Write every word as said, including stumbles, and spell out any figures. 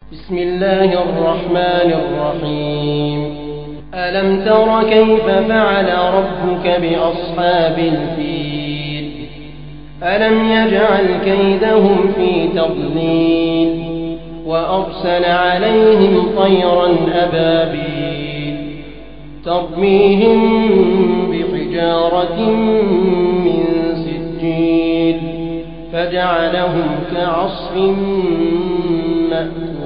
بسم الله الرحمن الرحيم. ألم تر كيف فعل ربك بأصحاب الفيل؟ ألم يجعل كيدهم في تضليل وأرسل عليهم طيرا أبابيل ترميهم بحجارة من سجيل فجعلهم كعصف مأكول.